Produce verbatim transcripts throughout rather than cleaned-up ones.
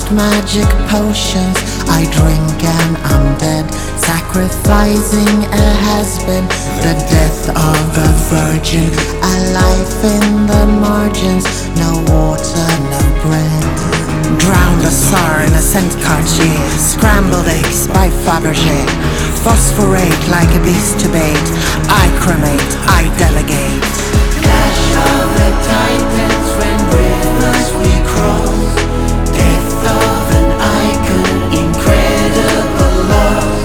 toast magic potions, I drink and I'm dead. Sacrificing a husband, the death of a virgin. A life in the margins, no water, no bread. Drowned a Tsar in a scent Cartier, scrambled eggs by Fabergé. Phosphorate like a beast to bait, I cremate, I delegate. Clash of the titans when rivers we cross. Death of an icon, incredible loss.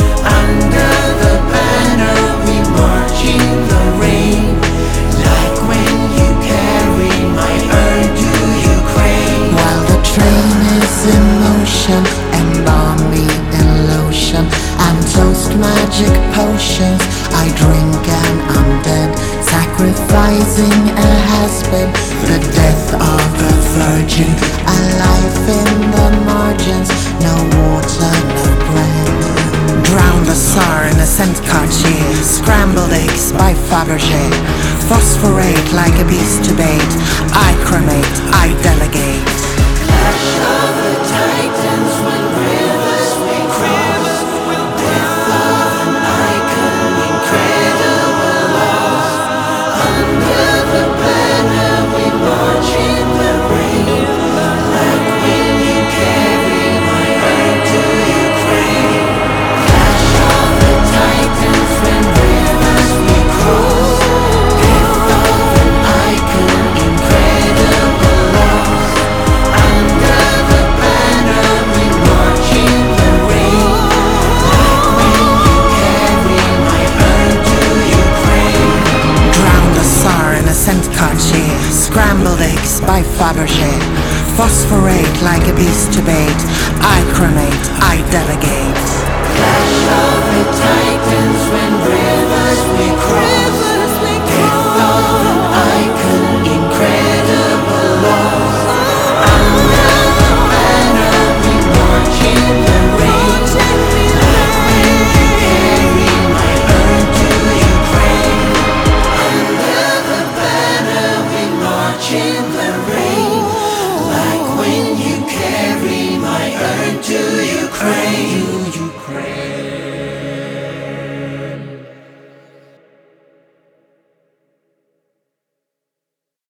Under the banner we march in the rain, like when you carry my urn to Ukraine. While the train is in motion, embalm me in lotion and toast magic potions, I drink and I'm dead. Sacrificing a husband, the death of a virgin. A life in the margins, no water, no bread. Drowned a Tsar in a scent Cartier, scrambled eggs by Fabergé. Phosphorate like a beast to bait, I cremate, I delegate. Clash of the titans when rivers we cross. Death of an icon, incredible loss. Under the banner we march in the rain, like when you carry my urn to Ukraine. Clash of the titans when rivers we cross. Death of an icon, incredible loss. Under the banner we march in the rain, like when you carry my urn to Ukraine. Drowned a Tsar in a scent Cartier, scrambled eggs by Fabergé. Phosphorate like a beast to bait, I cremate, I delegate.